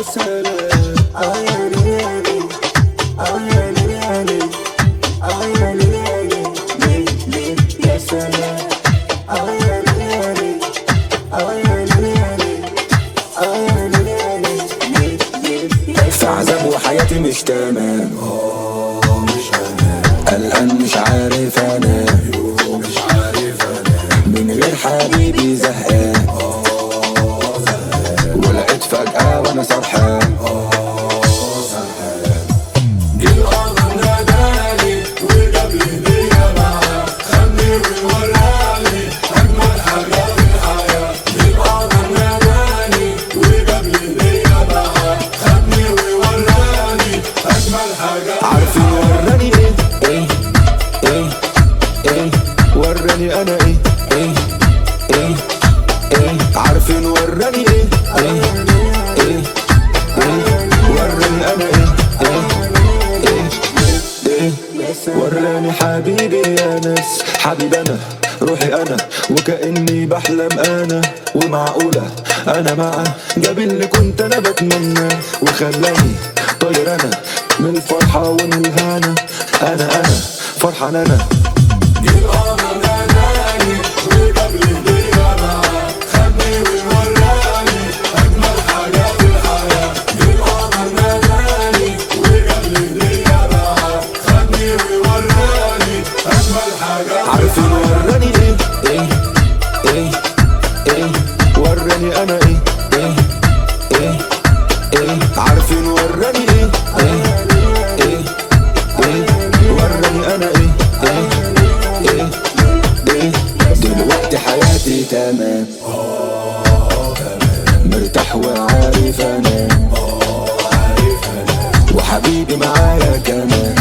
سلام. يا ليالي يا ليالي يا ليالي ليه يا سلام. يا ليالي يا ليالي يا ليالي ليه في عذاب وحياتي مش تمام. قلقان مش عارف انام، من غير حبيبي زهقان، ولقيت فجأة وانا سرحان. جه القمر ناداني وجاب لي هدية معاه، خدني ووراني أجمل حاجة في الحياة. جه القمر ناداني وجاب لي هدية معاه، خدني ووراني أجمل حاجة. عارفين وراني ايه وراني انا ايه عارفين وراني ايه وراني انا ايه وراني حبيبي يا ناس. حبيب انا روحي انا وكأني بحلم انا، ومعقولة انا معاه جاب اللي كنت انا بتمنى، وخلاني طاير انا من الفرحة ومن الهنا. انا فرحان انا. جه القمر ناداني وجاب لي هدية معاه، خدني ووراني أجمل حاجة في الحياة. جه القمر ناداني وجاب لي هدية معاه، خدني ووراني أجمل حاجة. عارفين وراني ايه وراني انا ايه عارفين وراني ايه وراني انا ايه دلوقتي حياتي تمام، مرتاح وعارف انام، وحبيبي معايا كمان،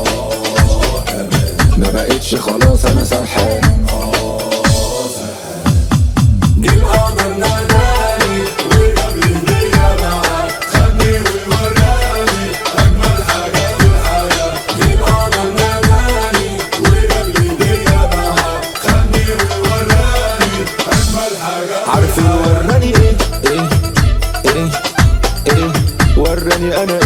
ما بقتش خلاص انا سرحان. جه القمر ناداني وجاب لي هدية معاه، خدني ووراني أجمل حاجة في الحياة. جه القمر ناداني وجاب لي هدية معاه، خدني ووراني أجمل حاجة. عارفين وراني ايه وراني انا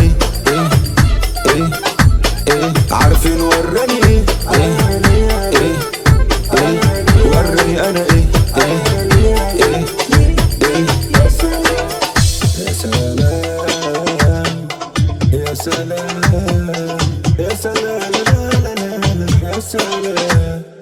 ايه عارفين وراني ايه وراني انا ايه يا سلام يا سلام يا سلام يا سلام.